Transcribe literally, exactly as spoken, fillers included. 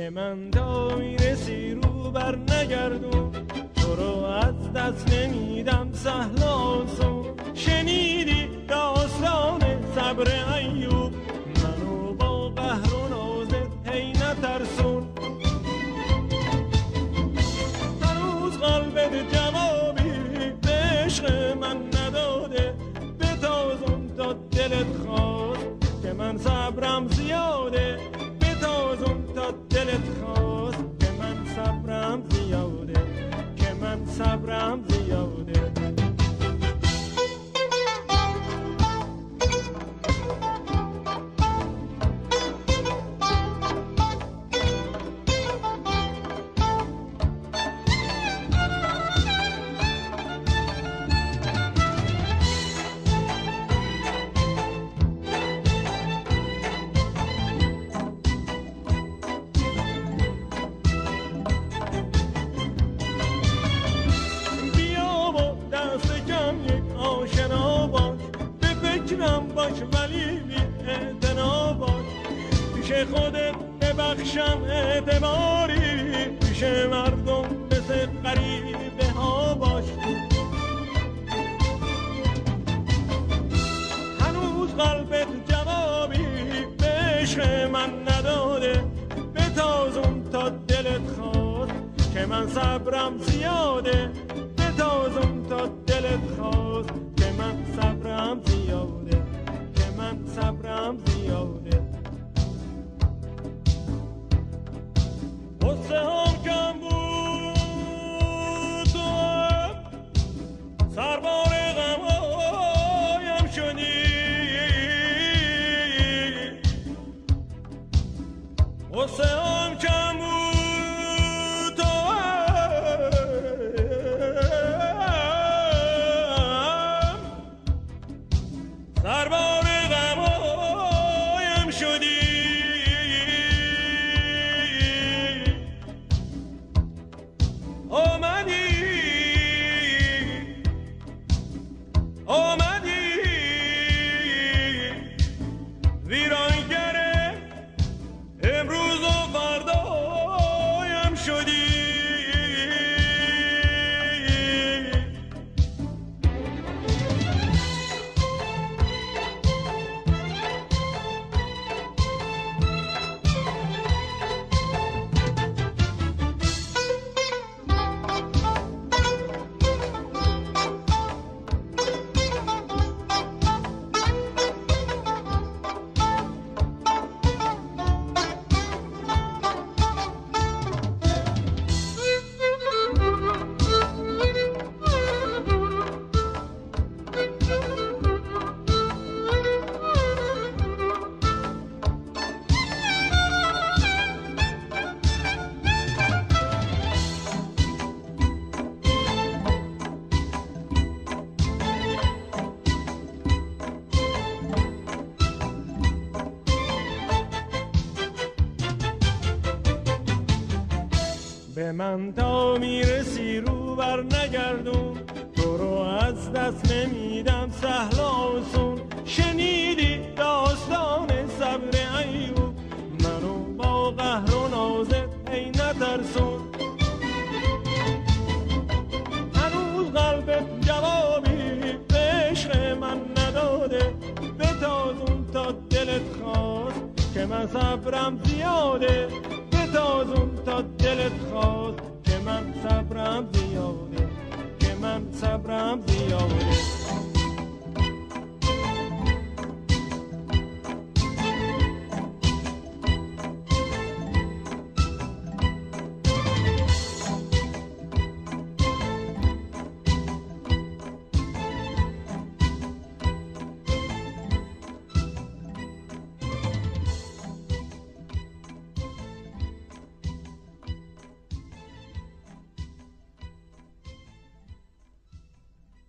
به من تا میرسی رو بر نگردون، تو رو از دست نمیدم سهل آسون. شنیدی داستان صبر ایوب، منو با قهر و نازت هی نترسون. هنوز قلبت جوابی به عشق من نداده، بتازون تا دلت خواست که من صبرم زیاده. بتازون تا دلت خواست که من صبرم زیاده، که من صبرم زیاده. باش ولی بی اعتنا باش، پیش خودت ببخشم اعتباری، پیش مردم مثل غریبه ها باش. هنوز قلبت جوابی به عشق من نداده، بتازون تا دلت خواست که من صبرم زیاده. بتازون تا دلت خواست که من صبرم زیاده، من صبرم زیاده. غصه هم کم بود تو سربار غم هایم شدی. غصه هم کم بود تو سربار به من تا میرسی رو بر نگردون، تو رو از دست نمیدم سهل آسون. شنیدی داستان صبر ایوب، منو با قهر و نازت هی نترسون. هنوز قلبت جوابی به عشق من نداده، بتازون تا دلت خواست که من صبرم زیاده. بتازون تا دلت خواست که من صبرم زیاده، که من صبرم زیاده.